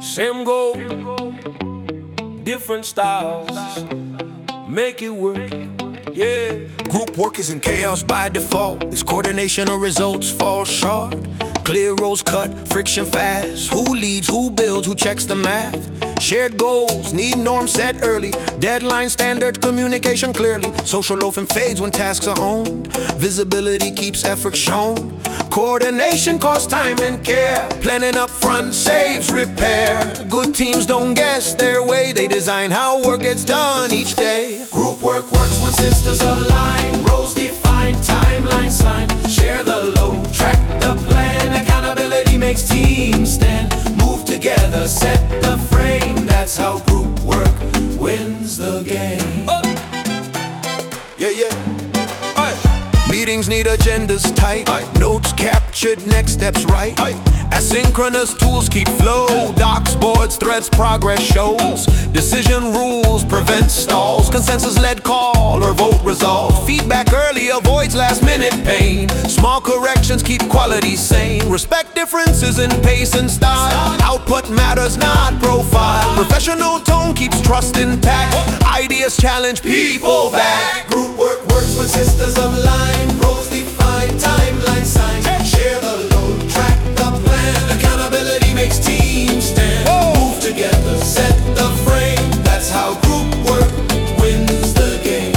Same goal, different styles, make it work, yeah. Group work is in chaos by default. It's coordination or results fall short. Clear roles cut, friction fast. Who leads, who builds, who checks the math? Shared goals, need norms set early. Deadline standard, communication clearly. Social loafing fades when tasks are owned. Visibility keeps effort shown. Coordination costs time and care. Planning up front saves repair. Good teams don't guess their way. They design how work gets done each day. Group work works when systems align. Roles defined, timelines signed. Share the load, track the plan. Accountability makes teams stand. Move together, set the frame. That's how group work wins the game. Yeah, yeah. Meetings need agendas tight. Notes captured, next steps right. Asynchronous tools keep flow. Docs, boards, threads, progress shows. Decision rules prevent stalls. Consensus-led call or vote resolve. Feedback early avoids last-minute pain. Small corrections keep quality sane. Respect differences in pace and style. Output matters, not profile. Professional tone keeps trust intact. Ideas challenge people back. Group work works when systems align. Roles defined, timeline signed. Share the load, track the plan. Accountability makes teams stand. Move together, set the frame. That's how group work wins the game.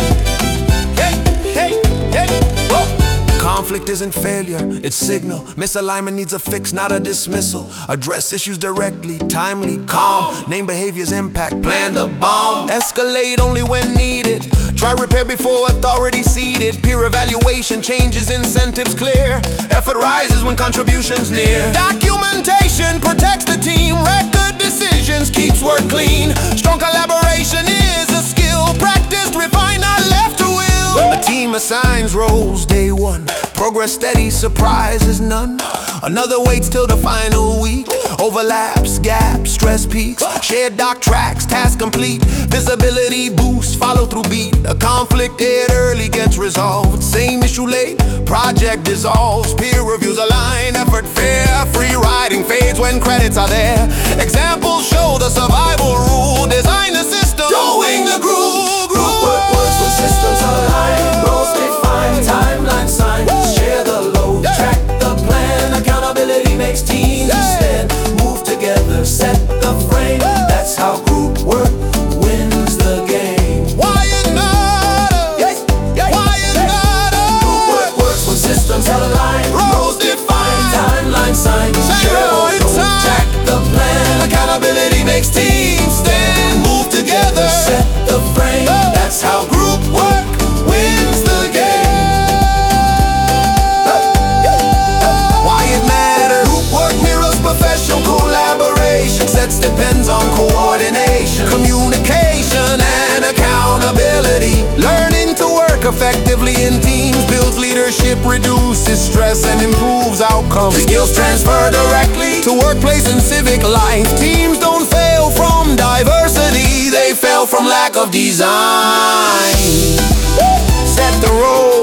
Conflict isn't failure, it's signal. Misalignment needs a fix, not a dismissal. Address issues directly, timely, calm. Name behavior's impact, plan the bomb. Escalate only when needed. Try repair before authority ceded. Peer evaluation changes incentives clear. Effort rises when contributions near. Documentation protects the team. Record decisions keeps work clean. Strong collaboration is a skill. Practiced, refined, not left to will. A team assigns roles day one. Progress steady, surprises none. Another waits till the final week. Overlaps, gaps, stress peaks. Shared doc tracks, task complete. Visibility boosts, follow through beat. A conflict aired early gets resolved. Same issue late, project dissolves. Peer reviews align, effort fair. Free riding fades when credits are there. Examples show the survival rule. Design the system, knowing the groove. Group work works when systems align. Roles defined, timeline signed. Share the load, track the plan. Accountability makes teams stand. Move together, set the frame. That's how group work wins the game. Why it matter? Why it matter? Group work works when systems align. Roles defined, timeline signed. Share the load, track the plan. Accountability makes teams stand. Move together, set the frame. That's how group work wins the game. Why it matters? Group work mirrors professional collaboration. Success depends on coordination, communication, and accountability. Learning to work effectively in teams builds leadership, reduces stress, and improves outcomes. Skills transfer directly to workplace and civic life. Teams don't fail from diversity, they fail from lack of design. Set the role,